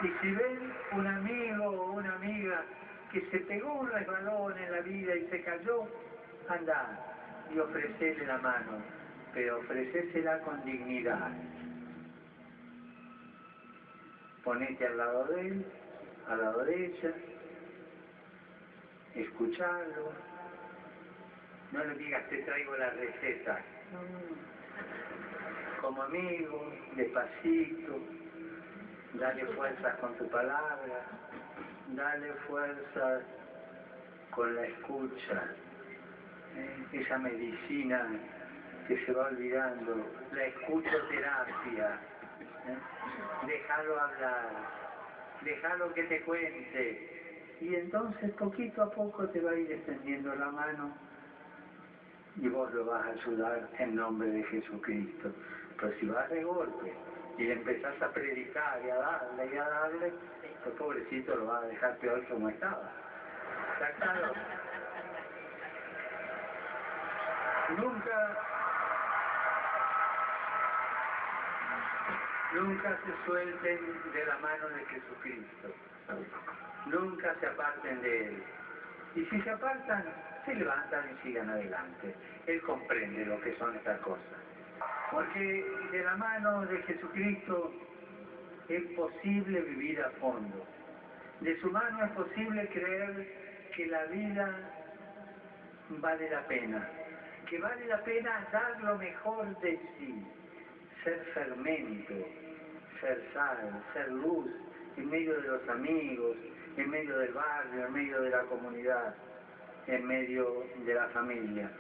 Y si ven un amigo o una amiga que se pegó un resbalón en la vida y se cayó, anda y ofrecele la mano, pero ofrecésela con dignidad. Ponete al lado de él, al lado de ella, escucharlo. No le digas te traigo la receta. Como amigo, despacito, dale fuerzas con tu palabra, dale fuerzas con la escucha, esa medicina que se va olvidando, la escuchoterapia. Déjalo hablar, déjalo que te cuente, y entonces poquito a poco te va a ir extendiendo la mano y vos lo vas a ayudar en nombre de Jesucristo. Pero si vas de golpe y le empezás a predicar y a darle, el pobrecito lo va a dejar peor como estaba. ¿Está claro? Nunca se suelten de la mano de Jesucristo. Nunca se aparten de Él. Y si se apartan, se levantan y sigan adelante. Él comprende lo que son estas cosas. Porque de la mano de Jesucristo es posible vivir a fondo. De su mano es posible creer que la vida vale la pena. Que vale la pena dar lo mejor de sí. Ser fermento, ser sal, ser luz en medio de los amigos, en medio del barrio, en medio de la comunidad, en medio de la familia.